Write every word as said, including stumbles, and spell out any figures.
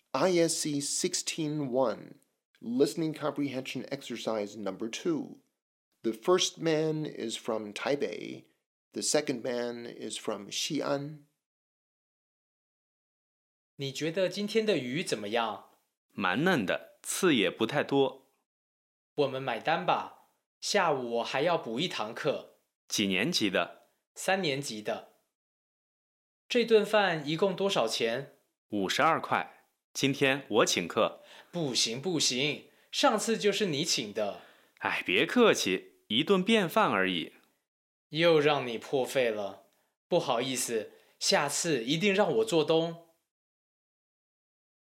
I S C sixteen one, Listening Comprehension Exercise Number two. The first man is from Taipei. The second man is from Xi'an. 你觉得今天的鱼怎么样？ 蛮嫩的，刺也不太多。 我们买单吧，下午我还要补一堂课。 几年级的？ 三年级的。这顿饭一共多少钱？ 五十二块。今天我请客。 不行不行，上次就是你请的。 哎，别客气，一顿便饭而已。 又让你破费了，不好意思，下次一定让我做东。